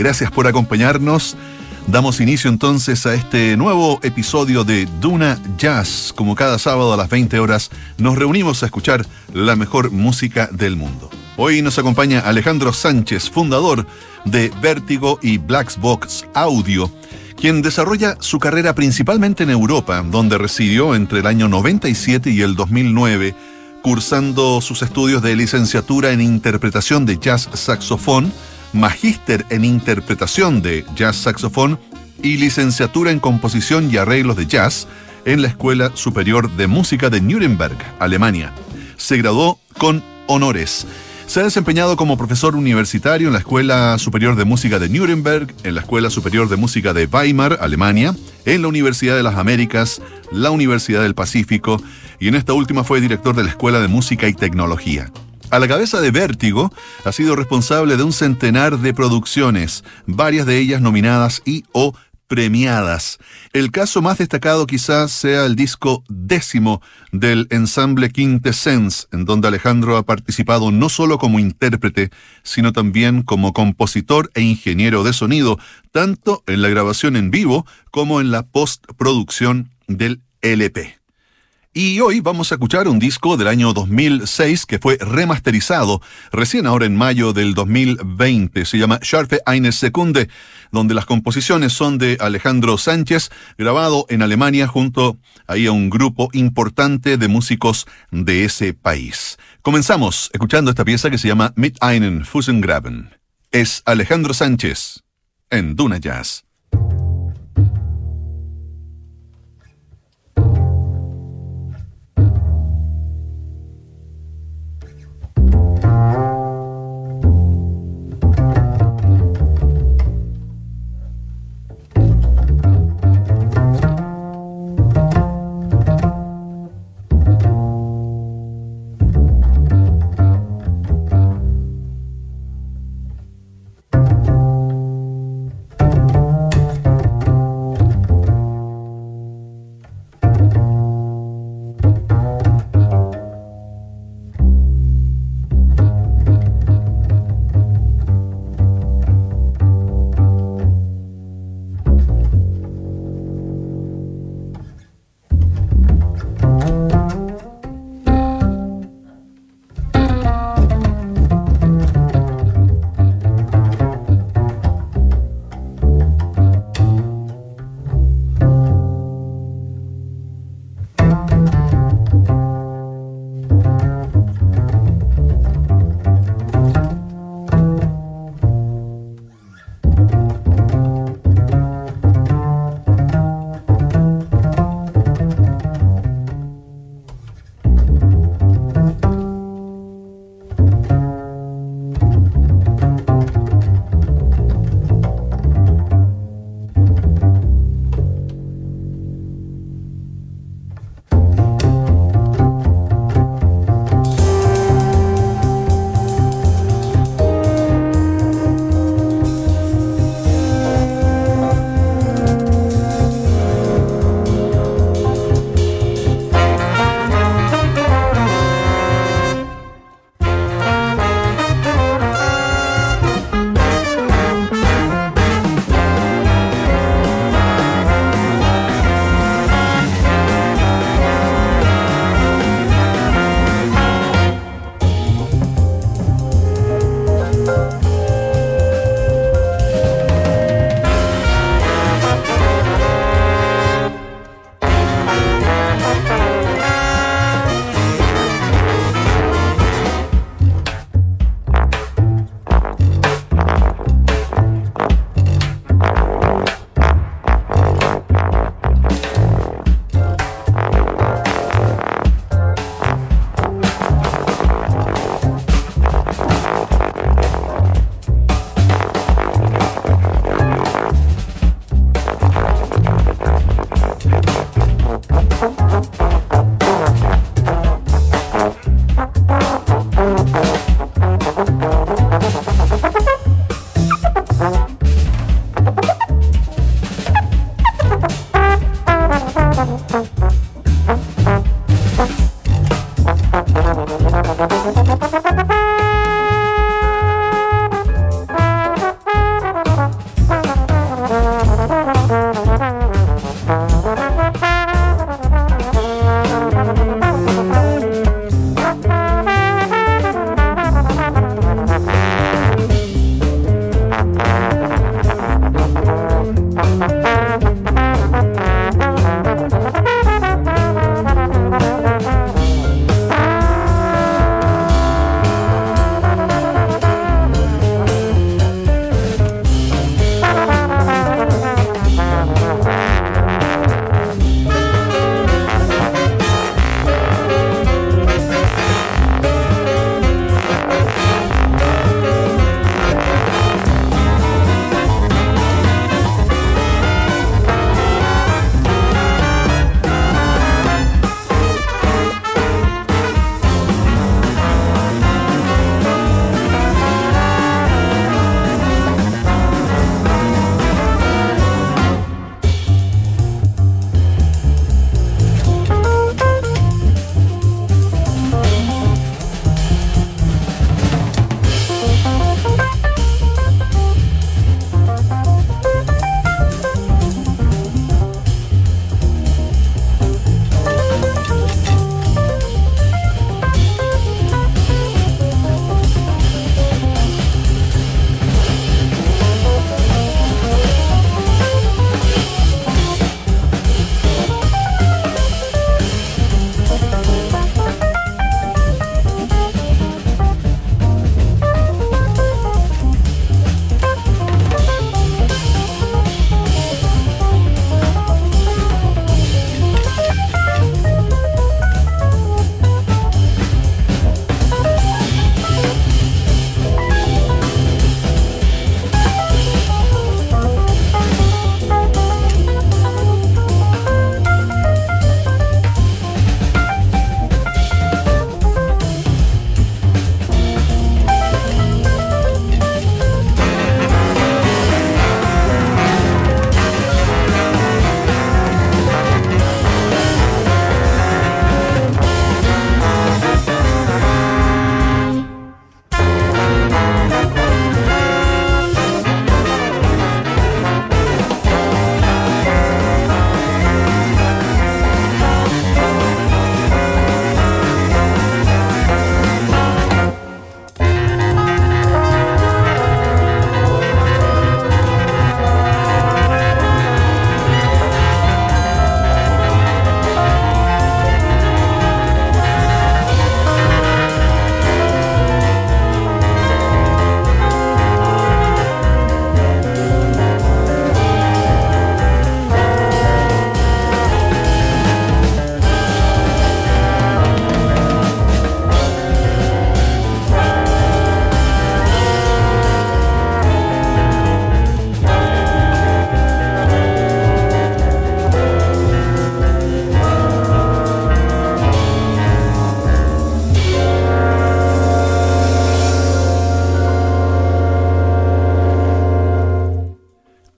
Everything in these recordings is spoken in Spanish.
Gracias por acompañarnos. Damos inicio entonces a este nuevo episodio de Duna Jazz. Como cada sábado a las 20 horas nos reunimos a escuchar la mejor música del mundo. Hoy nos acompaña Alejandro Sánchez, fundador de Vértigo y Black Box Audio, quien desarrolla su carrera principalmente en Europa, donde residió entre el año 97 y el 2009, cursando sus estudios de licenciatura en interpretación de jazz saxofón, magíster en interpretación de jazz saxofón y licenciatura en composición y arreglos de jazz en la Escuela Superior de Música de Nuremberg, Alemania. Se graduó con honores. Se ha desempeñado como profesor universitario en la Escuela Superior de Música de Nuremberg, en la Escuela Superior de Música de Weimar, Alemania, en la Universidad de las Américas, la Universidad del Pacífico, y en esta última fue director de la Escuela de Música y Tecnología. A la cabeza de Vértigo, ha sido responsable de un centenar de producciones, varias de ellas nominadas y/o premiadas. El caso más destacado quizás sea el disco 10 del ensamble Quintessence, en donde Alejandro ha participado no solo como intérprete, sino también como compositor e ingeniero de sonido, tanto en la grabación en vivo como en la postproducción del LP. Y hoy vamos a escuchar un disco del año 2006 que fue remasterizado recién ahora en mayo del 2020. Se llama Scharfe eine Sekunde, donde las composiciones son de Alejandro Sánchez, grabado en Alemania junto ahí a un grupo importante de músicos de ese país. Comenzamos escuchando esta pieza que se llama Mit einen Fußengraben. Es Alejandro Sánchez en Duna Jazz.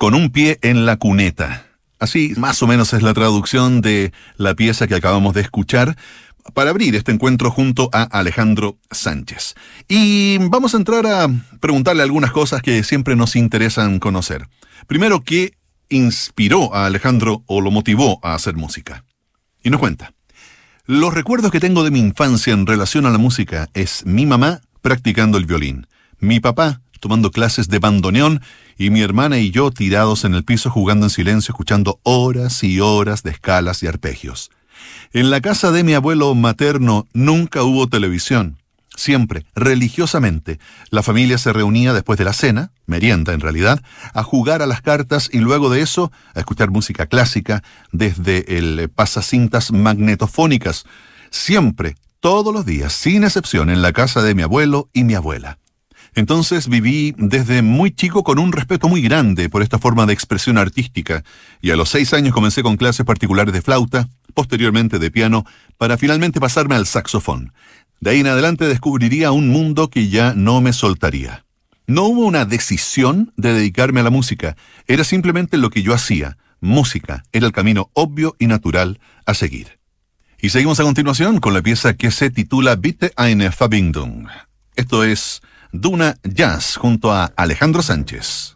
con un pie en la cuneta. Así más o menos es la traducción de la pieza que acabamos de escuchar para abrir este encuentro junto a Alejandro Sánchez. Y vamos a entrar a preguntarle algunas cosas que siempre nos interesan conocer. Primero, ¿qué inspiró a Alejandro o lo motivó a hacer música? Y nos cuenta: los recuerdos que tengo de mi infancia en relación a la música es mi mamá practicando el violín, mi papá tomando clases de bandoneón y mi hermana y yo tirados en el piso jugando en silencio, escuchando horas y horas de escalas y arpegios. En la casa de mi abuelo materno nunca hubo televisión. Siempre, religiosamente, la familia se reunía después de la cena, merienda en realidad, a jugar a las cartas y luego de eso a escuchar música clásica desde el pasacintas magnetofónicas. Siempre, todos los días, sin excepción, en la casa de mi abuelo y mi abuela. Entonces viví desde muy chico con un respeto muy grande por esta forma de expresión artística, y a los 6 años comencé con clases particulares de flauta, posteriormente de piano, para finalmente pasarme al saxofón. De ahí en adelante descubriría un mundo que ya no me soltaría. No hubo una decisión de dedicarme a la música, era simplemente lo que yo hacía. Música era el camino obvio y natural a seguir. Y seguimos a continuación con la pieza que se titula Bitte eine Verbindung. Esto es Duna Jazz junto a Alejandro Sánchez.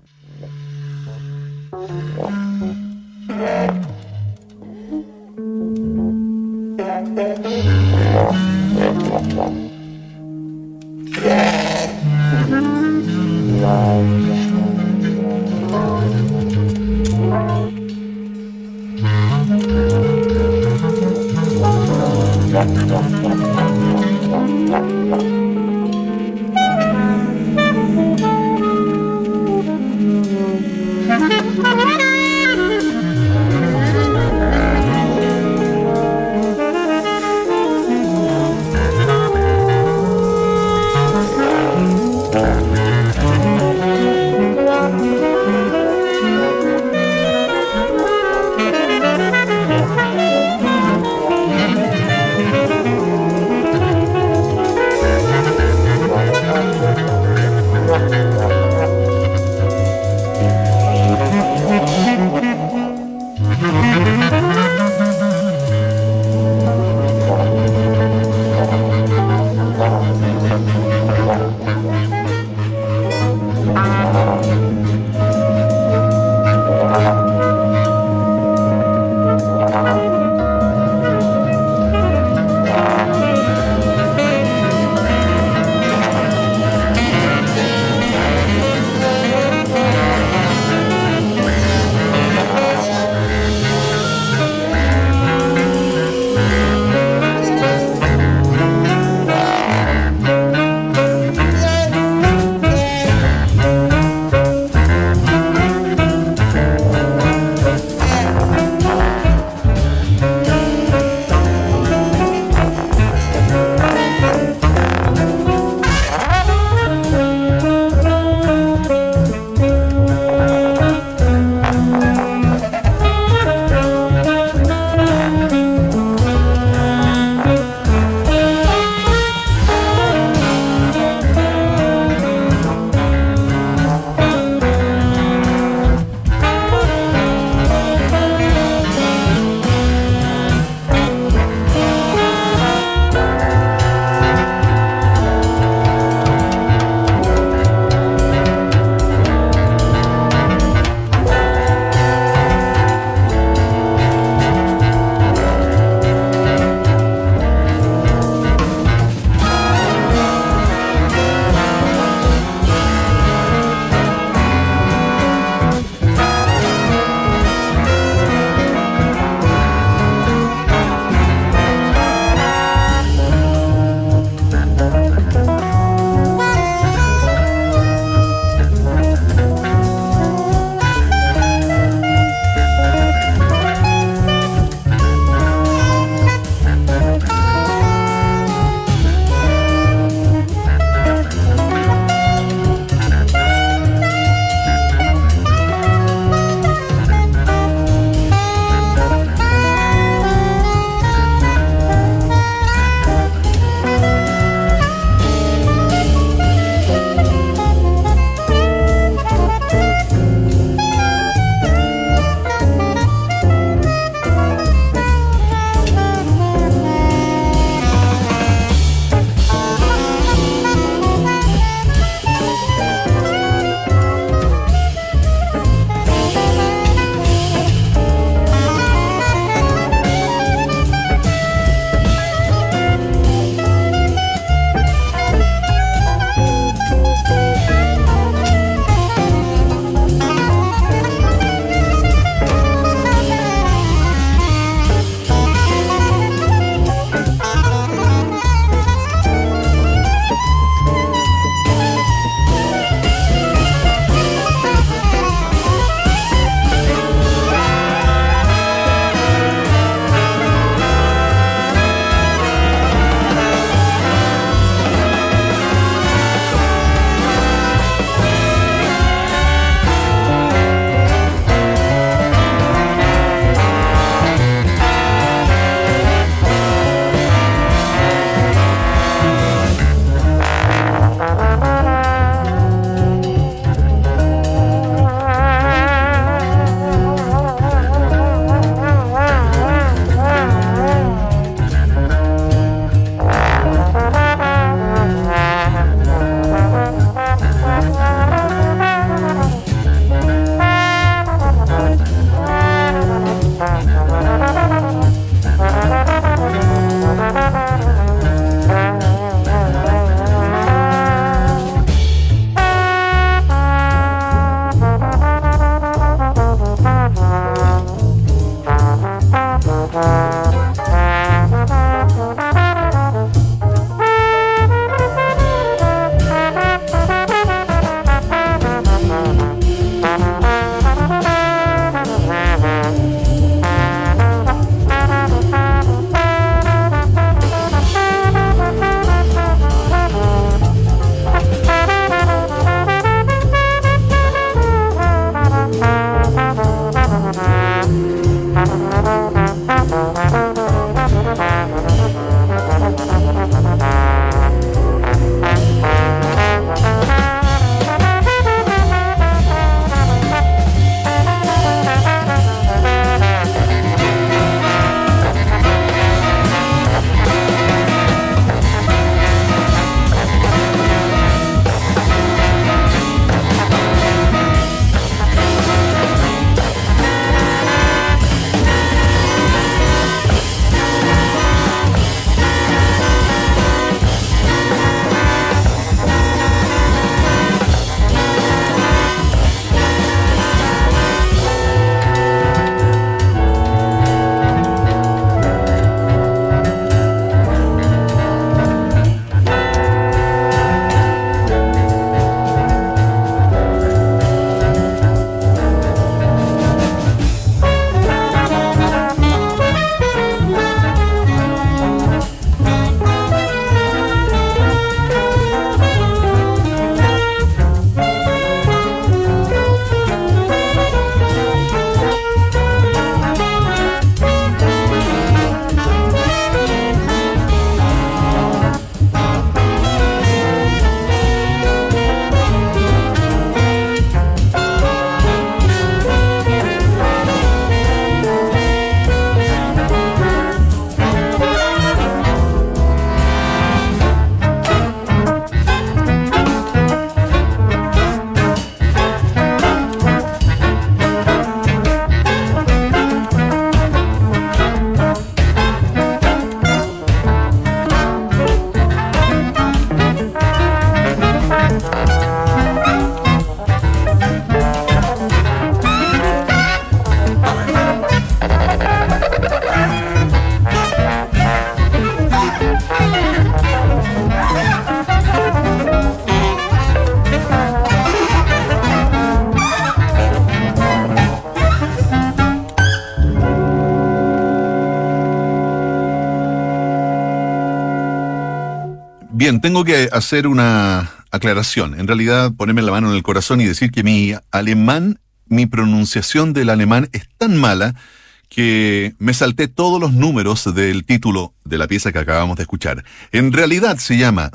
Bien, tengo que hacer una aclaración. En realidad, ponerme la mano en el corazón y decir que mi pronunciación del alemán es tan mala que me salté todos los números del título de la pieza que acabamos de escuchar. En realidad se llama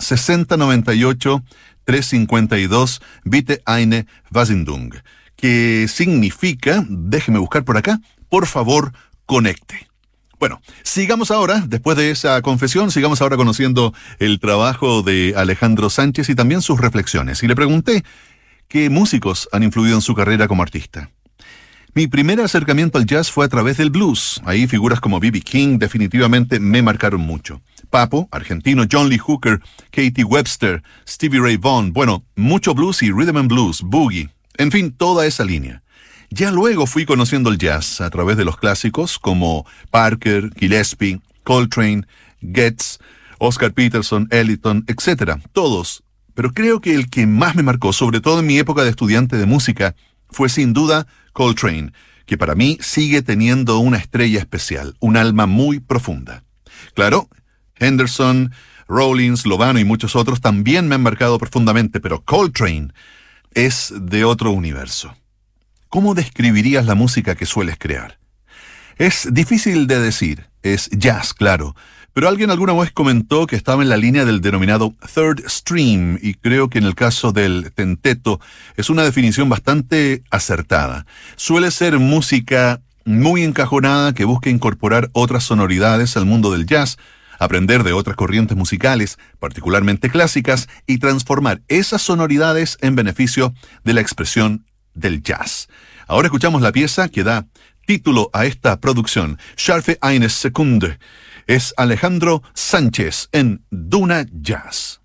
6098-352 Bitte eine Verbindung, que significa, déjeme buscar por acá, por favor, conecte. Bueno, sigamos ahora, después de esa confesión, sigamos ahora conociendo el trabajo de Alejandro Sánchez y también sus reflexiones. Y le pregunté qué músicos han influido en su carrera como artista. Mi primer acercamiento al jazz fue a través del blues. Ahí figuras como B.B. King definitivamente me marcaron mucho. Papo, argentino, John Lee Hooker, Katie Webster, Stevie Ray Vaughan. Bueno, mucho blues y rhythm and blues, boogie. En fin, toda esa línea. Ya luego fui conociendo el jazz a través de los clásicos como Parker, Gillespie, Coltrane, Getz, Oscar Peterson, Ellington, etc. Todos. Pero creo que el que más me marcó, sobre todo en mi época de estudiante de música, fue sin duda Coltrane, que para mí sigue teniendo una estrella especial, un alma muy profunda. Claro, Henderson, Rollins, Lovano y muchos otros también me han marcado profundamente, pero Coltrane es de otro universo. ¿Cómo describirías la música que sueles crear? Es difícil de decir, es jazz, claro, pero alguien alguna vez comentó que estaba en la línea del denominado third stream, y creo que en el caso del tenteto es una definición bastante acertada. Suele ser música muy encajonada que busca incorporar otras sonoridades al mundo del jazz, aprender de otras corrientes musicales, particularmente clásicas, y transformar esas sonoridades en beneficio de la expresión del jazz. Ahora escuchamos la pieza que da título a esta producción, Scharfe eine Sekunde. Es Alejandro Sánchez en Duna Jazz.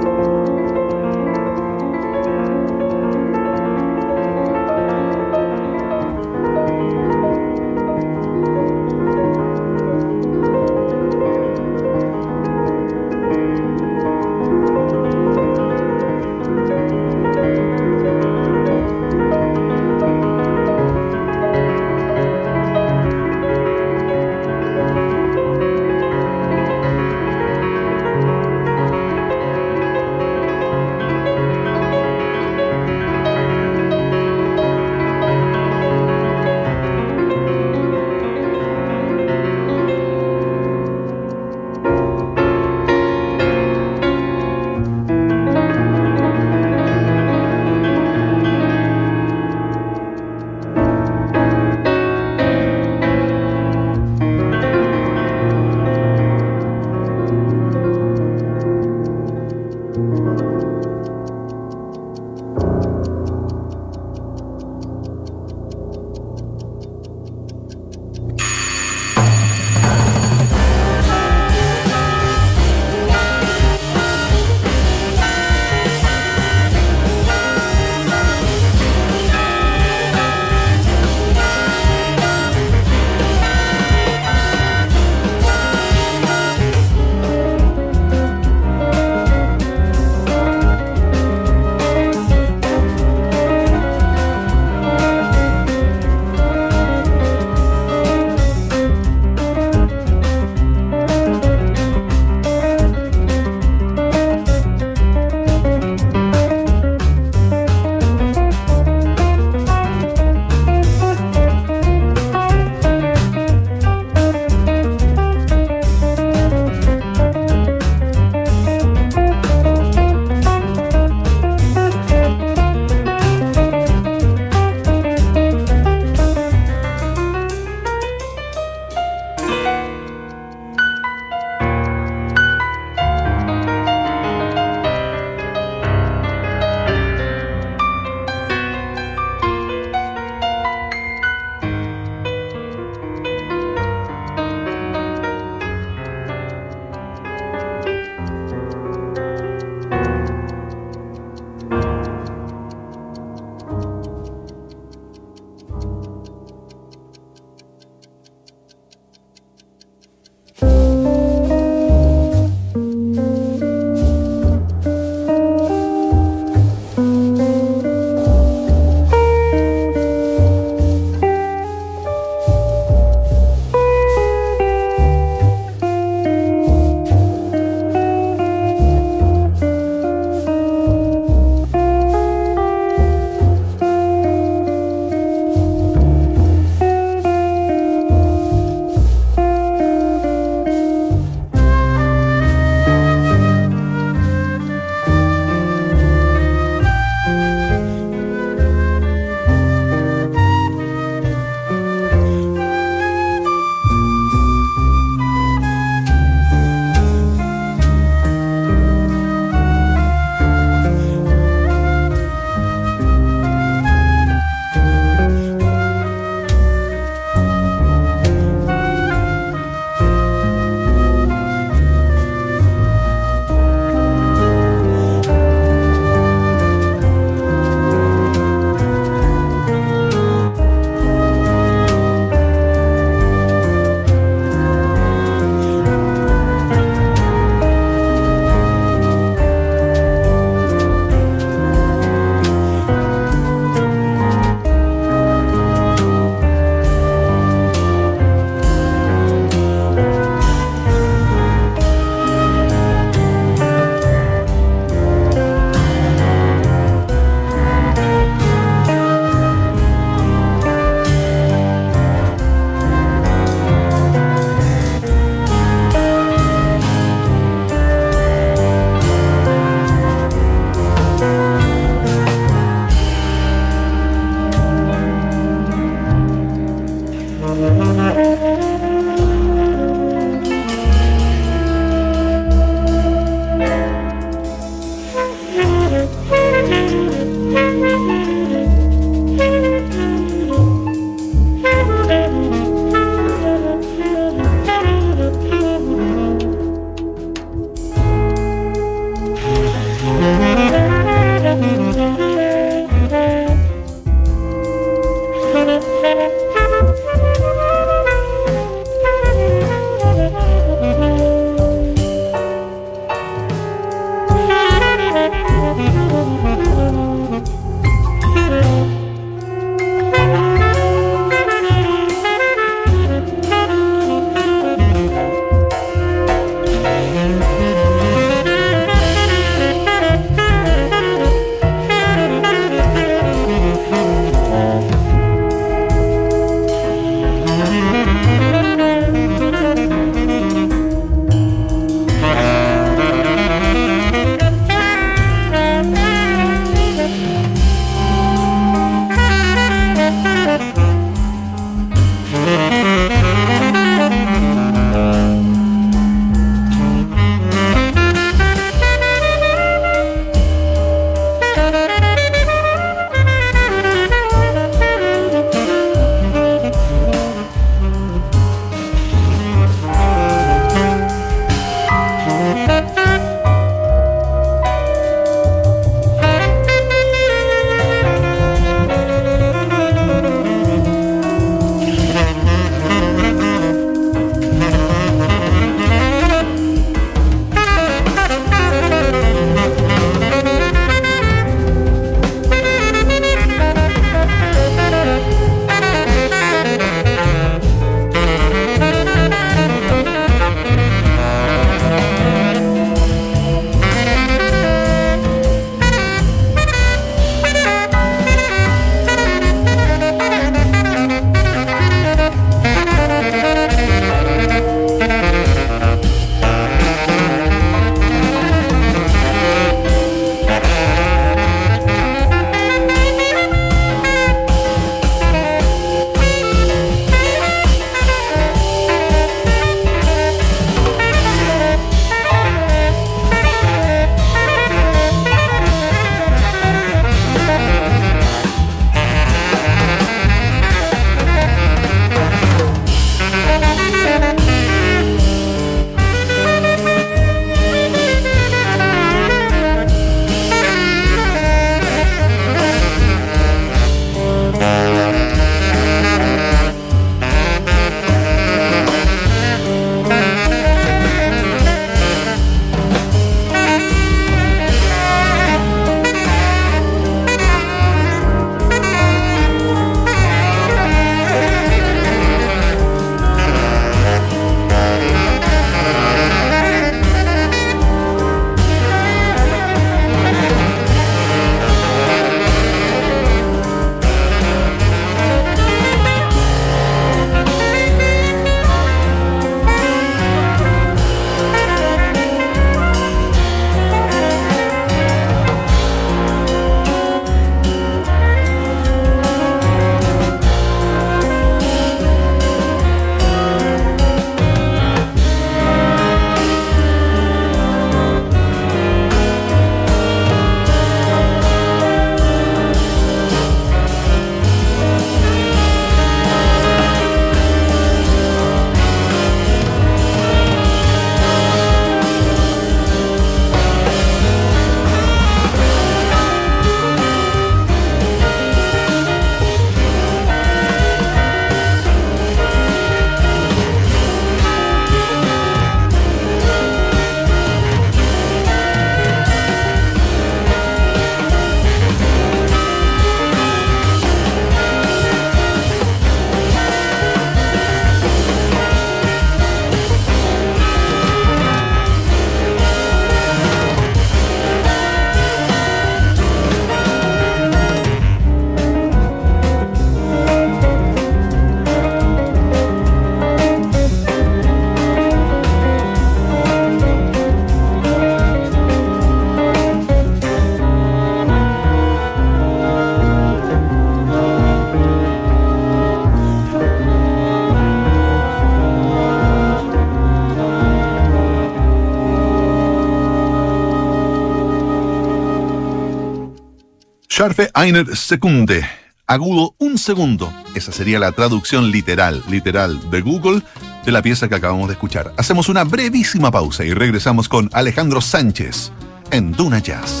Scharfe einer Sekunde. Agudo un segundo. Esa sería la traducción literal de Google de la pieza que acabamos de escuchar. Hacemos una brevísima pausa y regresamos con Alejandro Sánchez en Duna Jazz.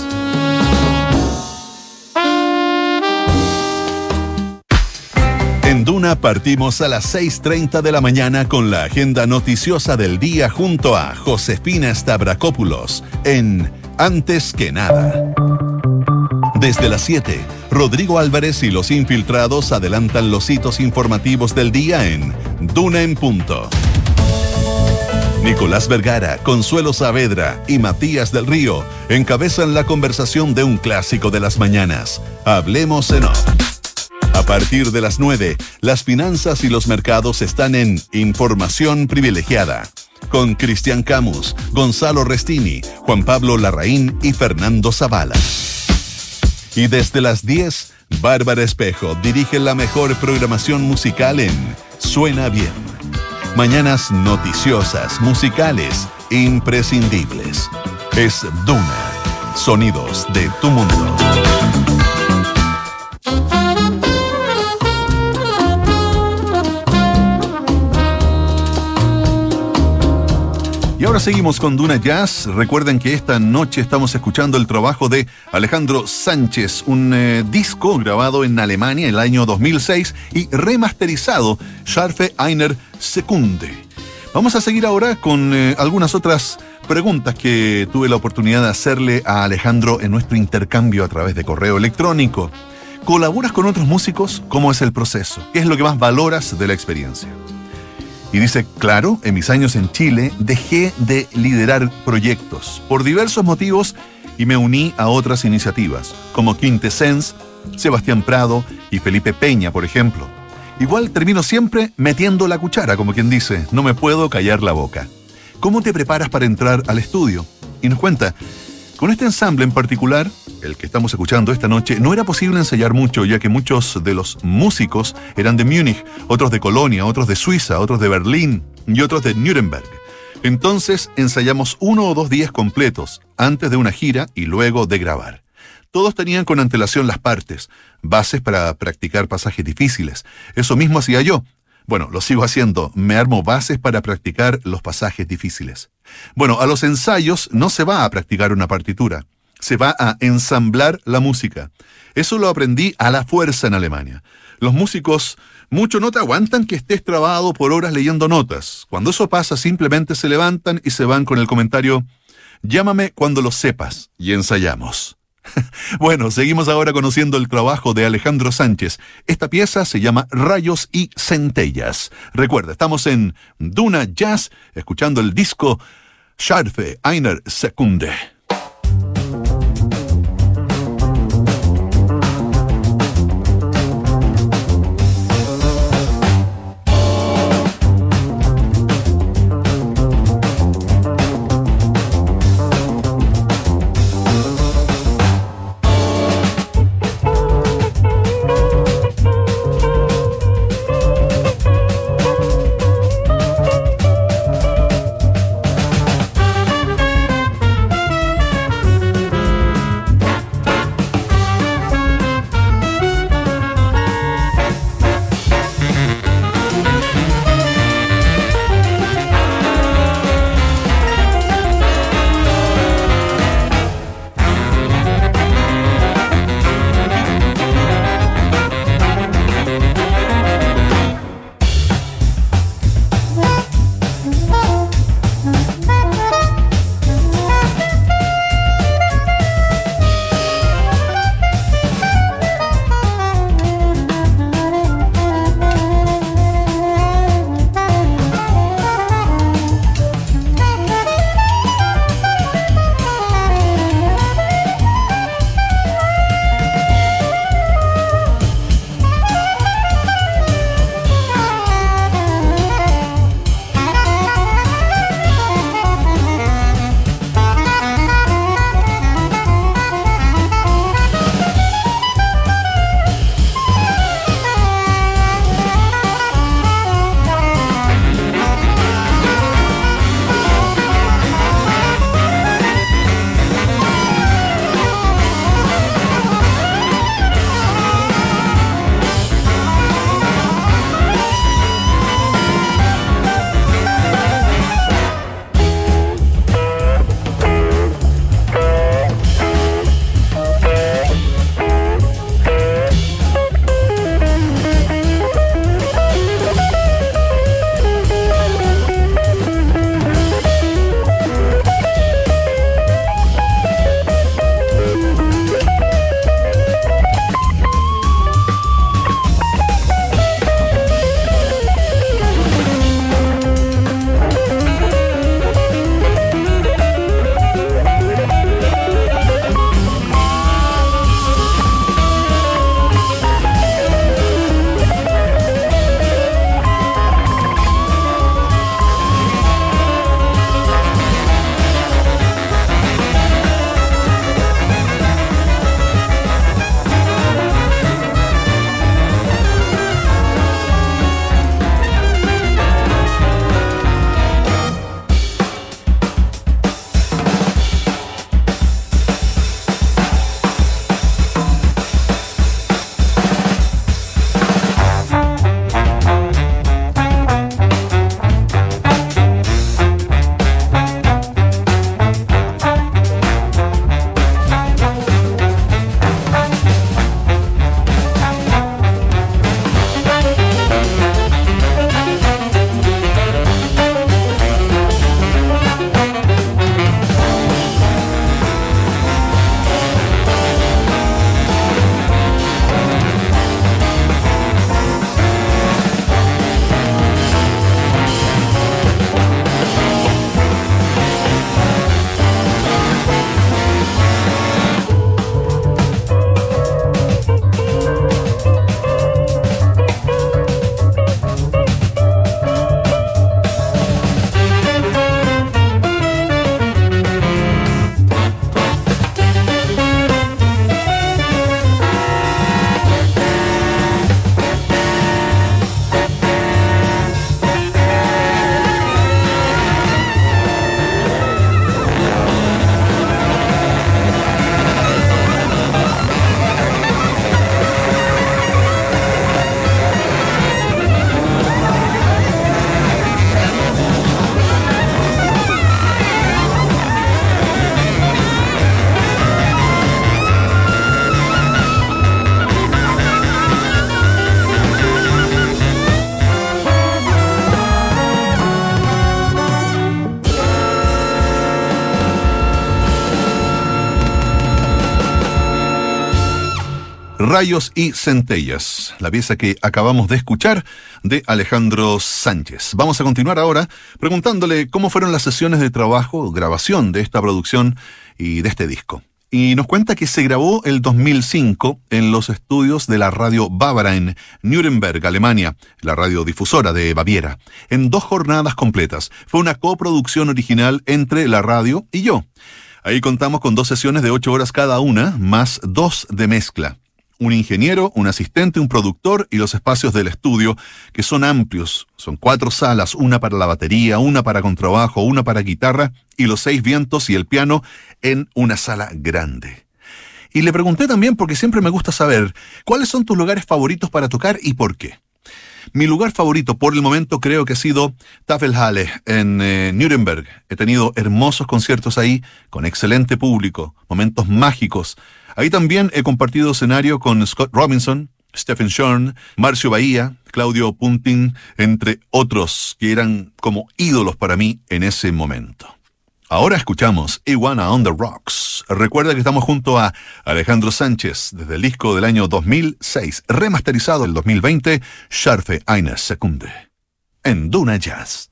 En Duna partimos a las 6:30 de la mañana con la agenda noticiosa del día junto a Josefina Stavrakopoulos en Antes que Nada. Desde las 7, Rodrigo Álvarez y los infiltrados adelantan los hitos informativos del día en Duna en Punto. Nicolás Vergara, Consuelo Saavedra y Matías del Río encabezan la conversación de un clásico de las mañanas. Hablemos en off. A partir de las 9, las finanzas y los mercados están en Información Privilegiada, con Cristian Camus, Gonzalo Restini, Juan Pablo Larraín y Fernando Zavala. Y desde las 10, Bárbara Espejo dirige la mejor programación musical en Suena Bien. Mañanas noticiosas, musicales, imprescindibles. Es Duna, sonidos de tu mundo. Y ahora seguimos con Duna Jazz. Recuerden que esta noche estamos escuchando el trabajo de Alejandro Sánchez, un disco grabado en Alemania en el año 2006 y remasterizado, Scharfe einer Sekunde. Vamos a seguir ahora con algunas otras preguntas que tuve la oportunidad de hacerle a Alejandro en nuestro intercambio a través de correo electrónico. ¿Colaboras con otros músicos? ¿Cómo es el proceso? ¿Qué es lo que más valoras de la experiencia? Y dice, claro, en mis años en Chile dejé de liderar proyectos por diversos motivos y me uní a otras iniciativas, como Quintessence, Sebastián Prado y Felipe Peña, por ejemplo. Igual termino siempre metiendo la cuchara, como quien dice, no me puedo callar la boca. ¿Cómo te preparas para entrar al estudio? Y nos cuenta, con este ensamble en particular, el que estamos escuchando esta noche, no era posible ensayar mucho, ya que muchos de los músicos eran de Múnich, otros de Colonia, otros de Suiza, otros de Berlín y otros de Nuremberg. Entonces ensayamos 1 o 2 días completos, antes de una gira y luego de grabar. Todos tenían con antelación las partes, bases para practicar pasajes difíciles. Eso mismo hacía yo. Bueno, lo sigo haciendo, me armo bases para practicar los pasajes difíciles. Bueno, a los ensayos no se va a practicar una partitura. Se va a ensamblar la música. Eso lo aprendí a la fuerza en Alemania. Los músicos mucho no te aguantan que estés trabado por horas leyendo notas. Cuando eso pasa, simplemente se levantan y se van con el comentario: llámame cuando lo sepas y ensayamos. Bueno, seguimos ahora conociendo el trabajo de Alejandro Sánchez. Esta pieza se llama Rayos y Centellas. Recuerda, estamos en Duna Jazz, escuchando el disco Scharfe einer Sekunde. Rayos y Centellas, la pieza que acabamos de escuchar de Alejandro Sánchez. Vamos a continuar ahora preguntándole cómo fueron las sesiones de trabajo, grabación de esta producción y de este disco. Y nos cuenta que se grabó el 2005 en los estudios de la radio Bávara en Nuremberg, Alemania, la radiodifusora de Baviera, en 2 jornadas completas. Fue una coproducción original entre la radio y yo. Ahí contamos con 2 sesiones de 8 horas cada una, más 2 de mezcla. Un ingeniero, un asistente, un productor y los espacios del estudio, que son amplios. Son 4 salas, una para la batería, una para contrabajo, una para guitarra y los 6 vientos y el piano en una sala grande. Y le pregunté también, porque siempre me gusta saber, ¿cuáles son tus lugares favoritos para tocar y por qué? Mi lugar favorito por el momento creo que ha sido Tafelhalle en Nuremberg. He tenido hermosos conciertos ahí, con excelente público, momentos mágicos. Ahí también he compartido escenario con Scott Robinson, Stephen Shorn, Marcio Bahía, Claudio Puntin, entre otros que eran como ídolos para mí en ese momento. Ahora escuchamos Iguana on the Rocks. Recuerda que estamos junto a Alejandro Sánchez desde el disco del año 2006, remasterizado el 2020, Scharfe eine Sekunde, en Duna Jazz.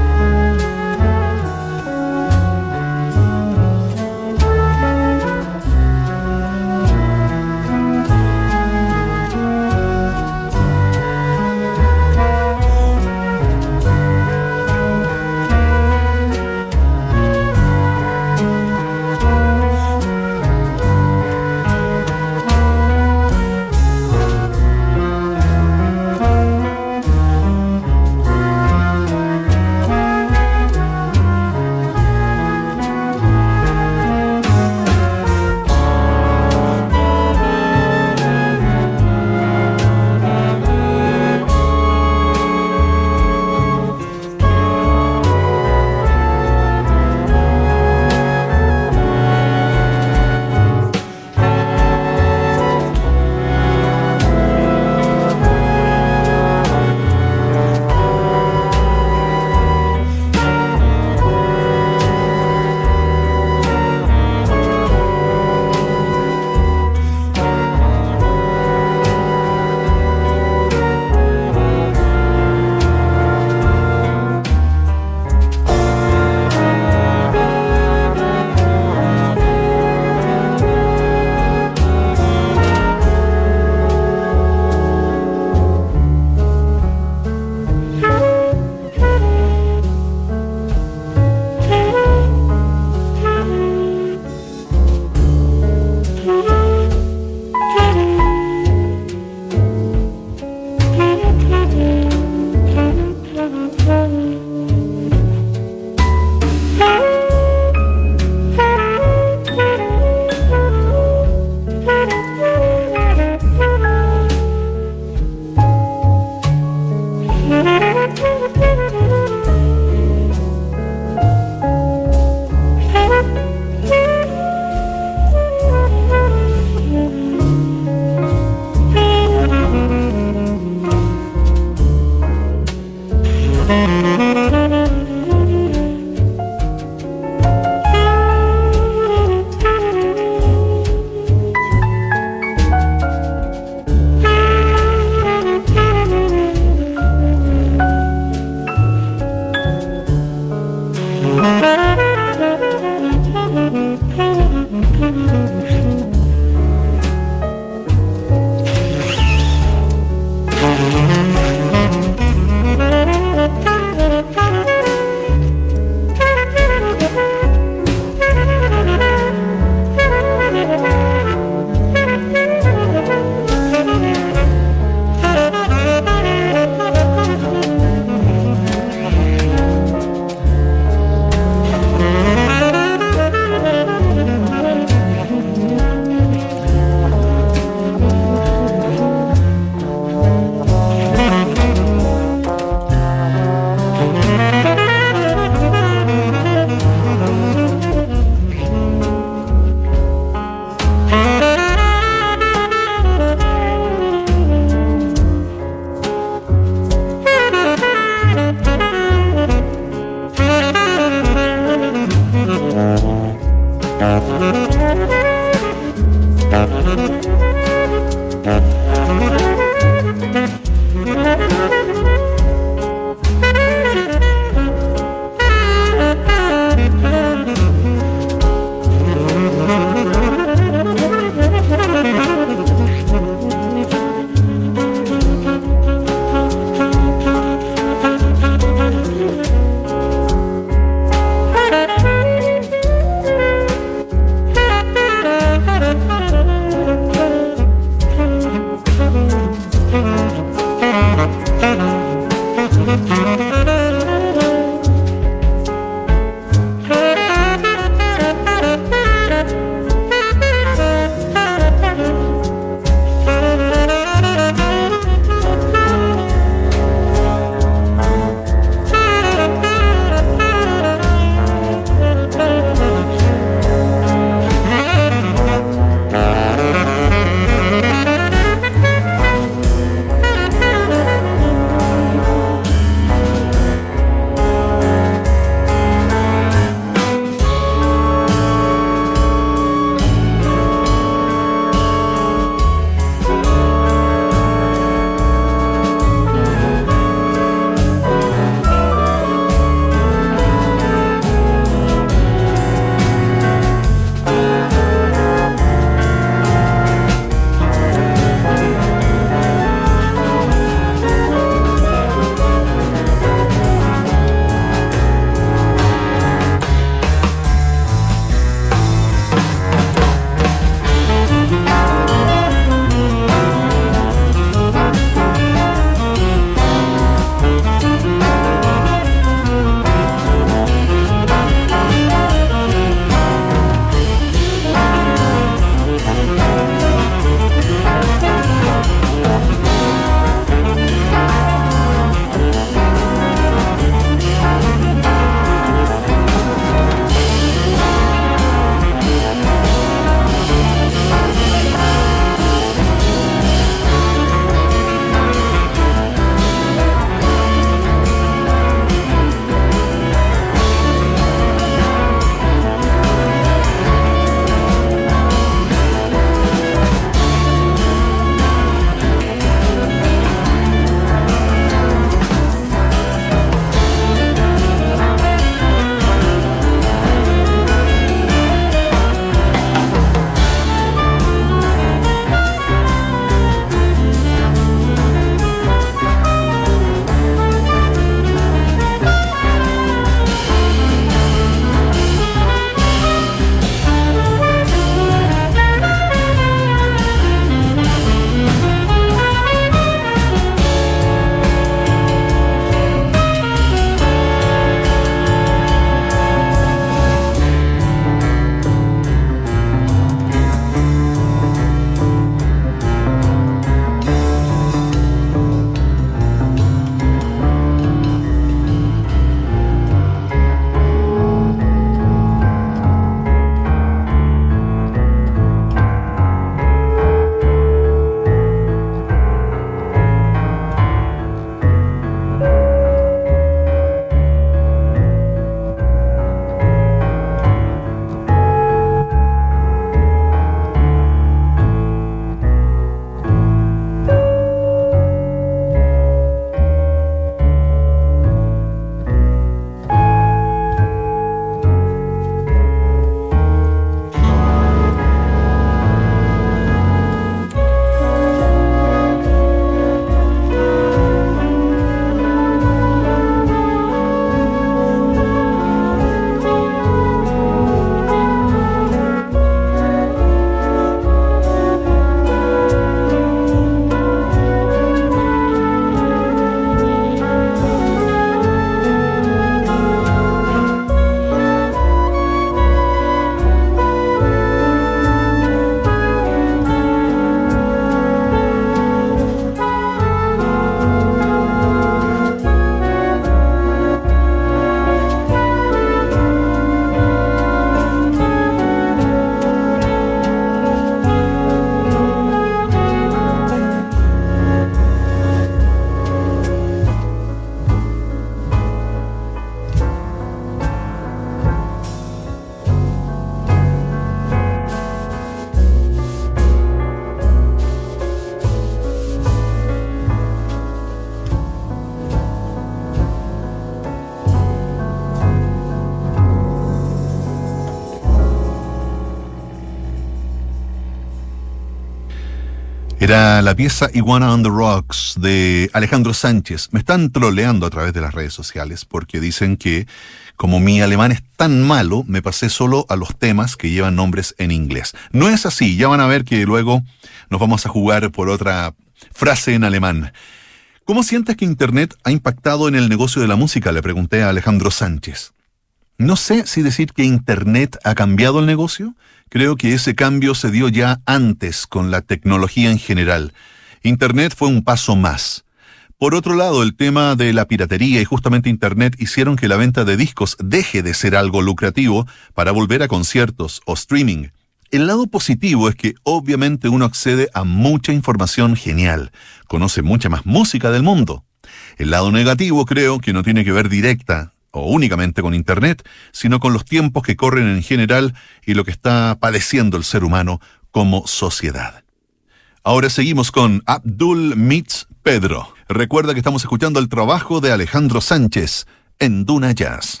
Era la pieza Iguana on the Rocks de Alejandro Sánchez. Me están troleando a través de las redes sociales porque dicen que como mi alemán es tan malo, me pasé solo a los temas que llevan nombres en inglés. No es así, ya van a ver que luego nos vamos a jugar por otra frase en alemán. ¿Cómo sientes que Internet ha impactado en el negocio de la música?, le pregunté a Alejandro Sánchez. No sé si decir que Internet ha cambiado el negocio. Creo que ese cambio se dio ya antes con la tecnología en general. Internet fue un paso más. Por otro lado, el tema de la piratería y justamente Internet hicieron que la venta de discos deje de ser algo lucrativo para volver a conciertos o streaming. El lado positivo es que obviamente uno accede a mucha información genial, conoce mucha más música del mundo. El lado negativo creo que no tiene que ver directa o únicamente con Internet, sino con los tiempos que corren en general y lo que está padeciendo el ser humano como sociedad. Ahora seguimos con Abdul Meets Pedro. Recuerda que estamos escuchando el trabajo de Alejandro Sánchez en Duna Jazz.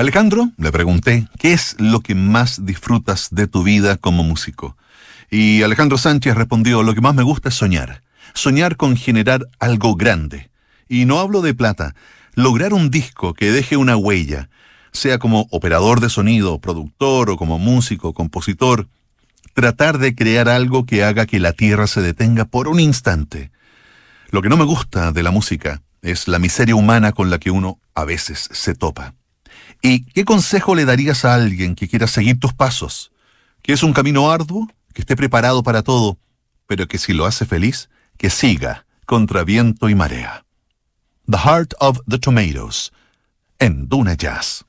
Alejandro, le pregunté, ¿qué es lo que más disfrutas de tu vida como músico? Y Alejandro Sánchez respondió, lo que más me gusta es soñar. Soñar con generar algo grande. Y no hablo de plata, lograr un disco que deje una huella, sea como operador de sonido, productor o como músico, compositor, tratar de crear algo que haga que la tierra se detenga por un instante. Lo que no me gusta de la música es la miseria humana con la que uno a veces se topa. ¿Y qué consejo le darías a alguien que quiera seguir tus pasos? ¿Que es un camino arduo? Que esté preparado para todo, pero que si lo hace feliz, que siga contra viento y marea. The Heart of the Tomatoes, en Duna Jazz.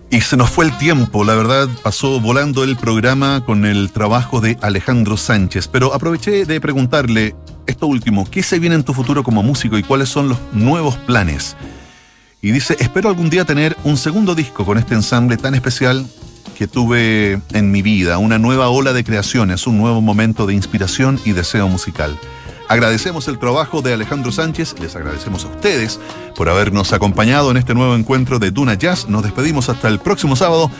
Y se nos fue el tiempo, la verdad, pasó volando el programa con el trabajo de Alejandro Sánchez, pero aproveché de preguntarle esto último, ¿qué se viene en tu futuro como músico y cuáles son los nuevos planes? Y dice, espero algún día tener un segundo disco con este ensamble tan especial que tuve en mi vida, una nueva ola de creaciones, un nuevo momento de inspiración y deseo musical. Agradecemos el trabajo de Alejandro Sánchez, les agradecemos a ustedes por habernos acompañado en este nuevo encuentro de Duna Jazz. Nos despedimos hasta el próximo sábado.